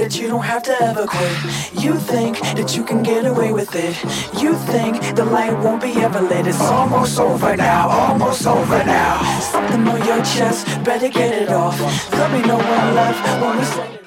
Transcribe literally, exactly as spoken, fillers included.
that you don't have to ever quit. You think that you can get away with it. You think the light won't be ever lit. It's almost over now, almost over now. Something on your chest, better get it off. There'll be no one left when we say